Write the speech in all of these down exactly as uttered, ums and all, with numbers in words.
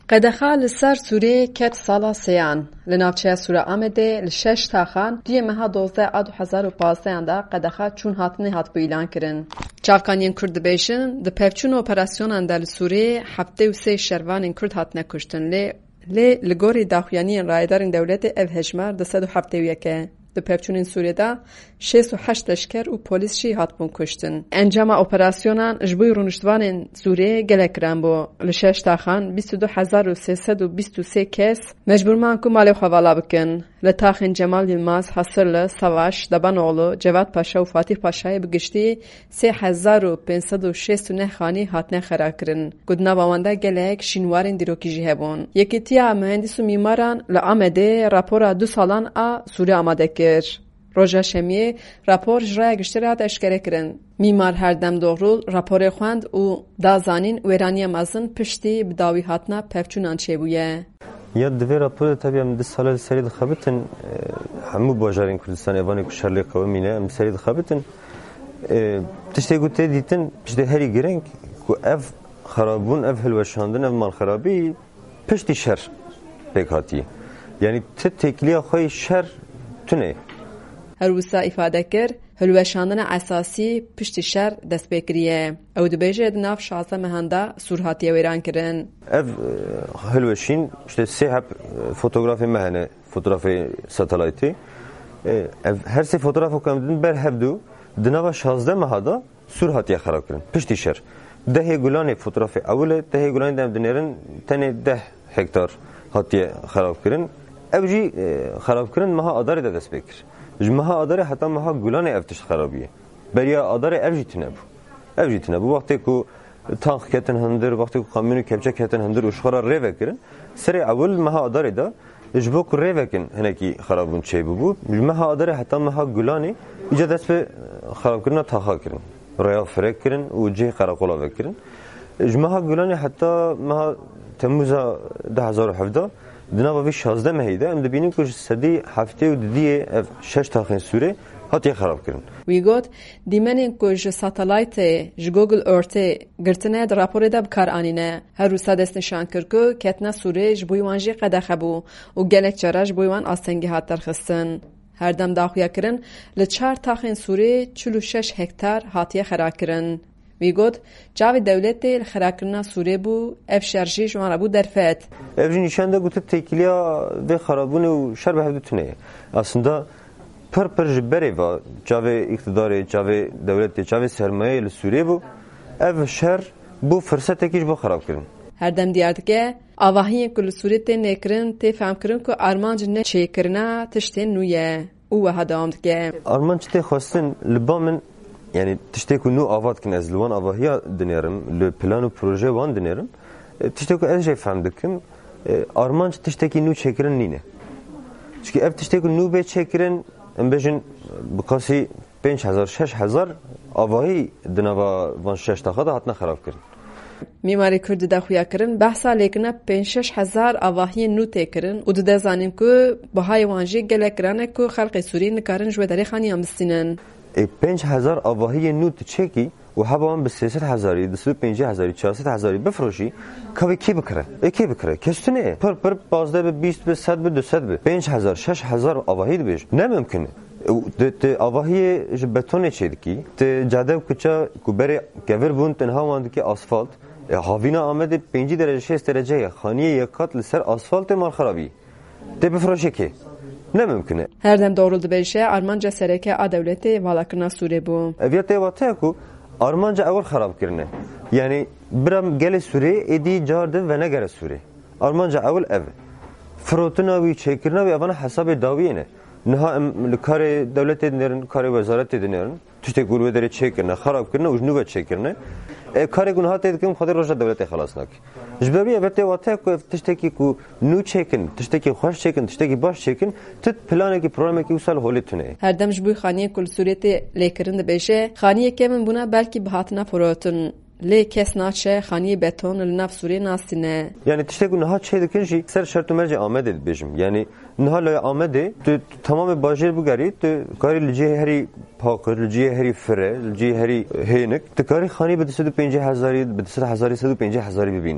قدخا لسر سوره کت سالا سیان لناوچه سوره آمده لشش تاخان دیه مها دوزده آدو هزار و پازده انده قدخا چون هاتنه هات بو ایلان کرن. چافکانین کرد بیشن ده پفچون اپراسیون انده لسوره هفته و سه شروان کرد هاتنه کشتن لی لی لگوری داخویانی رایدارین دولت او هجمار ده سد و هفته و یکه. ده پفچونین سوره دا شش و هشت لشکر و پولیس شی هات بون کشتن. انجام اپراسیونان جبوی رونشتوان سوره گلک رامبو لشش تاخان بیست و دو هزار و سیصد و بیست و سه کس مجبور مان کو مال حوالا بکن. لتاخین جمال یلماز حاصل سواش دبانولو جواد پاشا و فاتح پاشای بگشتی سه هزار و پانصد و شصت و نه خانی هاتنه خراب کردن. گدنا باونده گلک شینوارین دیروکی جهبون. یکیتیا مهندس و میماران لآمده راپورا دو سالان آ سوره آماده کرد. روژا شمیه راپور جرای گشترات اشکره کرن. میمار هر دم دورول راپور خواند و دازانین ویرانی مازن پشتی بداوی هاتنا پفچونان چه بویه. یا دوی راپور تابی هم دست سال سری دخابتن همو باجارین کردستان ایوانی کشارلی قومینه هم سری دخابتن تشتی گوته دیتن پشتی هری گرنگ که اف خرابون اف هلوشاندن اف مال خرابی پشتی شر بکاتی یعنی ت تکلیه خواهی شر تونه. هر وسا ifade کر هلوشاندن اساسی پشت شر دست بکریه او دبیجه دناف شازده مهنده سورهاتی ویران کرن. اف هلوشین işte سه fotoğrafı mehane fotoğrafı satellite her se fotoğrafı kamdın ber hebdu dnava şazde mehada surhatiye xarab kirin pişti şer dehe gulani fotoğrafı avle dehe gulani dem dinerin tane deh hektar hatiye xarab kirin evji xarab kirin maha adare de dest bekir jmaha adare hatta maha gulani evtiş xarabiye beriya adare evji tine bu evji tine bu vakti ku tank ketin handır vakti ku kamyonu kepçe ketin handır uşxara reve kirin seri avul maha adare da jbo ku reve kin heneki xarabun çey bu bu maha adare hatta maha gulani ica dest be xarab kirina taha kirin raya frek kirin u cih karakola vekirin jmaha gulani hatta maha Temmuz'a ده هزار و هفده دنبال وی شازده مهیده ام دبینیم که سدی هفته و دیه شش تاخین سوره هاتی خراب کردن. وی گفت دیمنین که ساتلایت جگوگل ارته گرتنه در راپوره دب کار آنینه هر روز دست نشان کرد که کتنا سوره جبویوانجی قده خبو و گلک چرا جبویوان آستنگی هات درخستن. هر دم داخویا کردن لچار تاخین سوره چهل و شش هکتار هاتی خراب کردن. وی گفت جاوی دولت خراکرنا سوره بو اف شرجی جوان بو درفت evji nişanda gutu tekiliya ve xarabunu şer behevdutune aslında per per jibere va cave iktidarı cave devleti cave sermaye ile Suriye bu ev şer bu fırsat ekiş bu xarab kirin her dem diyardı ki avahiyen kul Suriye ne kirin te fam kirin ku armanc ne çekirna tişten nuye u hadam ki armanc te xwastin libamin yani tiştekü nu avat kin ez lwan avahiya dinerim le planu proje wan dinerim tiştekü ez jey famdikim armanc tiştekü nu çekirin nine çünkü ev tiştekü nu be çekirin embejin bukasi beş hezar şeş hezar avahi dinava van şeş taxa da hatna xarab kirin میماری کرد دخویا کرن بحثا لیکن پنج شش هزار آواهی نو تکرن و دو زانیم که بهای وانجی گلکرانه که خلق سوری نکارن جو داری خانی امستینن پنج هزار آواهی نو تچکی و هبان به سیصد هزاری دو پنج هزاری چهارصد هزاری بفروشی که کی بکره کی بکره کستونه پر پر بازده به بیست به صد به دوصد به پنج هزار شش هزار آواهی بیش نممکنه ت آواهی بتون چیدکی ت جاده کوچا کوبره کور بون تنها واند کی آسفالت هاوینا آمده پنج درجه شش درجه خانیه یک کات لسر آسفالت مال خرابی ت بفروشی کی نممکنه هر دم دورuldu beşe Armanca sereke a devleti valakına Suriye bu. Eviyete vataya ku Armanca evvel xarab kirne. Yani biram gele Suriye edi cardı ve ne gere Suriye. Armanca evvel ev. Frotuna vi çekirna ve avana hesabı daviyene. Niha kare devlet edinlerin, kare vezaret edinlerin. Tüşte gurvedere çekirne, xarab kirne, ujnu ve çekirne. E kare günah tedim xadir roja devlete xalasnak. Jbebi evete vataya ku tişteki ku nu çekin, tişteki xoş çekin, tişteki baş çekin, tit planeki programeki usal holetune. Her dem jbu xaniye kul Suriye lekerin de beşe, xaniye kemin buna belki bahatına forotun. لی کس ناچه خانی بتون لنف سوری ناستینه یعنی تشتگو نها چه دکنشی سر شرط و مرج آمده بیشم یعنی نها لای آمده تو تمام باجر بگری تو کاری لجیه هری پاکر لجیه هری فره لجیه هری هینک تو کاری خانی به دویست و پنجاه هزاری به دویست هزاری صد و پنجاه هزاری ببینی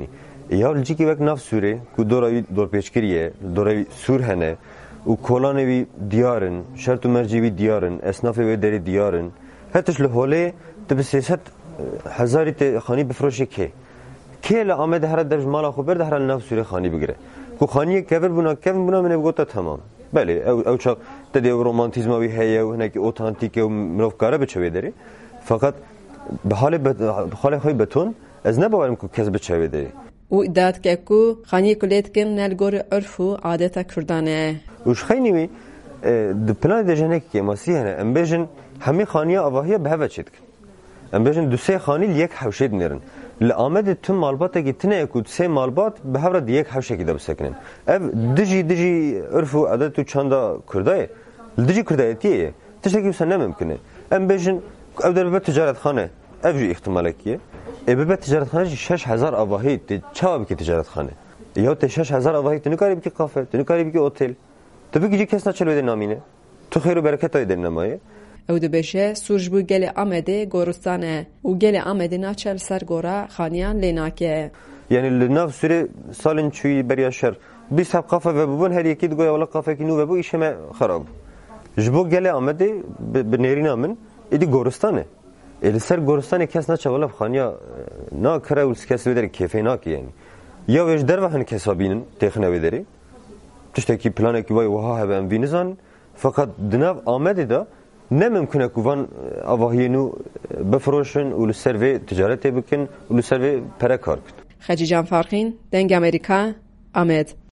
یا لجیکی وک ناف سوره کو دوراوی دور پیشکریه دوراوی سور هنه و کلانوی دیارن شرط و مرجیوی دیارن اسنافی و دری دیارن هتش لحوله تب سیاست هزاری ت خانی بفروشی که که لآمد هر درج مالا خو برد هر ناف سوره خانی بگیره کو خانی کبر بنا کبر بنا من بگوتا تمام بله او او چا تدی رومانتیزم وی هیه و هنگی اوتانتیک و منوف کاره بچوی داری فقط به حال به حال خوی بتون از نباورم کو کس بچوی داری و ادعا که کو خانی کلیت کن نلگور عرف و عادت کردانه وش خیلی می د پلان د جنک که مسیح نه ام بجن همه خانیا آواهی به هوا چید ام بجن دو سه خانی یک حوشید نیرن لآمد تم مالبات گیتنه اکود سه مالبات به هوا دی یک حوشه کی دب سکنن اف دجی دجی عرف و عادت و چندا کردای دجی کردای تیه تشکی سن نممکنه ام بجن او در به تجارت خانه اف جو احتمالی کیه ای به تجارت خانه شش هزار آواهی چاب کی تجارت خانه یا ته شش هزار آواهی تنو کاری بکی کافه تنو کاری بکی هتل تو بگی کس نچلو ده نامینه تو خیر و برکت های در نمایه او دو بشه سورج بو گل آمده گورستانه و گل آمده ناچل سر گورا خانیان لیناکه یعنی لناف سوره سالن چوی بریا شر بیس هب قافه و ببون هر یکی دگوی اولا قافه کی نو و بو ایشمه خراب جبو گل آمده بنیرین آمن ایدی گورستانه ایلی سر گورستانه کس نچل خانیا نا کره و کس ویدر کیفه ناکی یعنی یا وش در وحن کسابینن تخنه ویدری تشتکی پلانه کی وای وها هب ام وینزان فقط دناف آمده دا نممکنه کوان آواهینو بفروشن و لسروی تجارت بکن و لسروی پره کار کن خجی جان فارخین دنگ امریکا آمد